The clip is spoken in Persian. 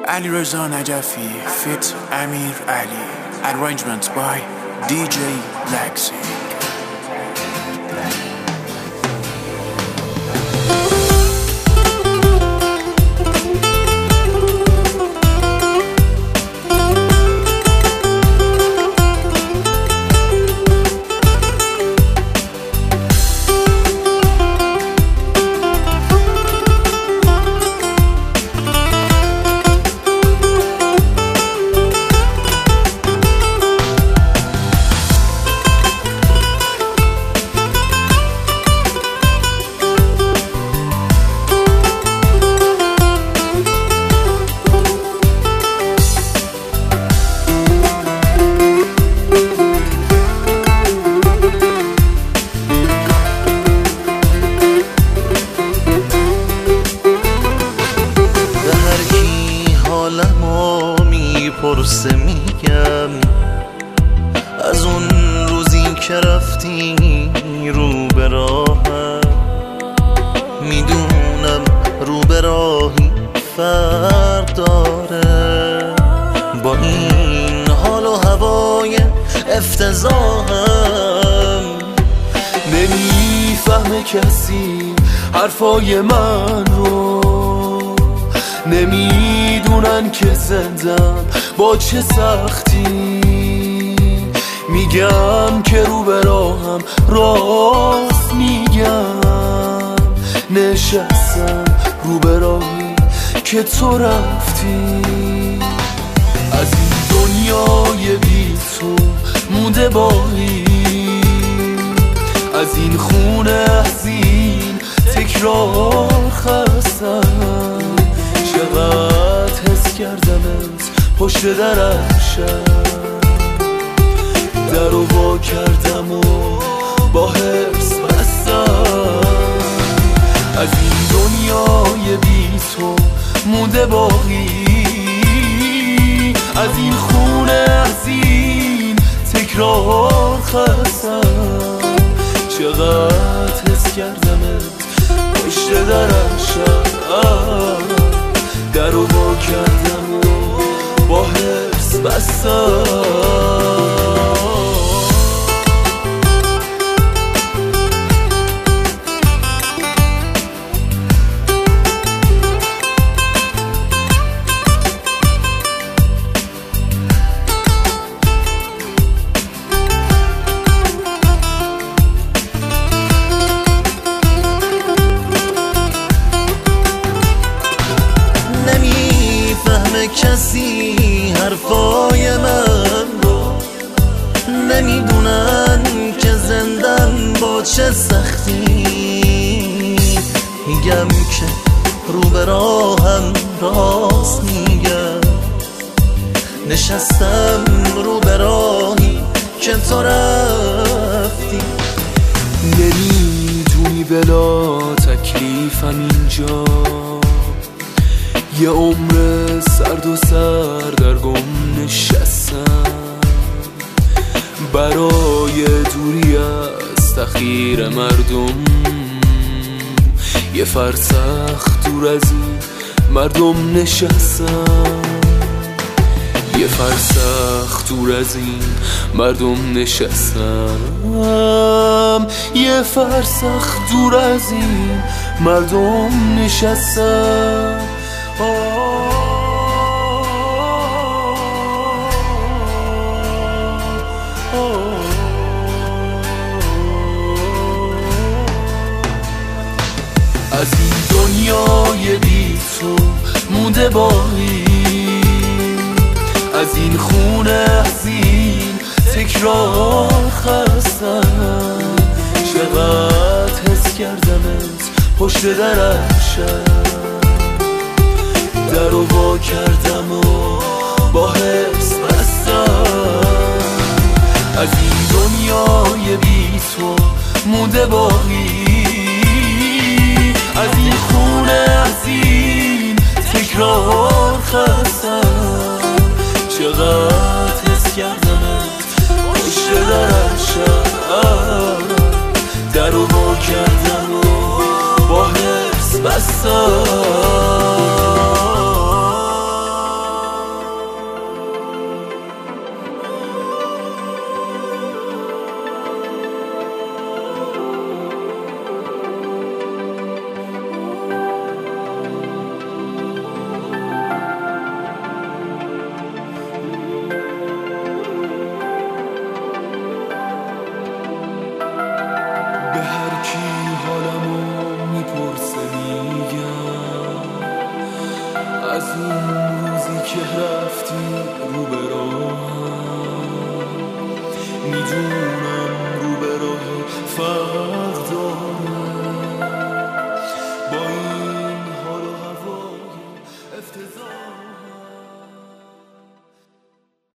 Ali Reza Najafi, Fit Amir Ali. Arrangements by DJ Lexi. پرسه میگم از اون روزی که رفتی رو به راهم، میدونم رو به راهی فرق داره با این حال و هوای افتضاحم. نمیفهمه کسی حرفای من رو، نمیدونن که زندم با چه سختی. میگم که رو به راهم راست میگم، نشستم رو به راهی که تو رفتی. از این دنیای بی تو مونده باقی، از این خونه حزین تکرار خستم. چقدر حس کردمت پشت درشم، درو وا کردم و با حرص بستم. از این دنیای بی تو مونده باقی، از این خونه حزین تکرار خستم. چقدر حس کردمت پشت درشم، درو وا کردم و با حرص بستم. کسی حرفای من رو، نمیدونن که زندم با چه سختی. میگم که رو به راهم راست میگم، نشستم رو به راهی که تو رفتی. نمیدونی بلا تکلیفم اینجا، یه عمر سرد و سردرگم نشستم. برای دوری از تخییر مردم، یه فرسخ دور از این مردم نشستم. یه فرسخ دور از این مردم نشستم. یه فرسخ دور از این مردم نشستم. از این دنیای بی تو مونده باقی، از این خونه حزین تکرار خستم. چقدر حس کردمت پشت درشم، درو وا کردم و با حرص بستم. از این دنیای بی تو مونده باقی، از این خونه حزین تکرار خستم. چقدر حس کردمت پشت درشم، درو وا کردم و با حرص بستم. به هر کی حالمو میپرسه میگم از اون روزی که رفتی رو به راهم، میدونم رو به راه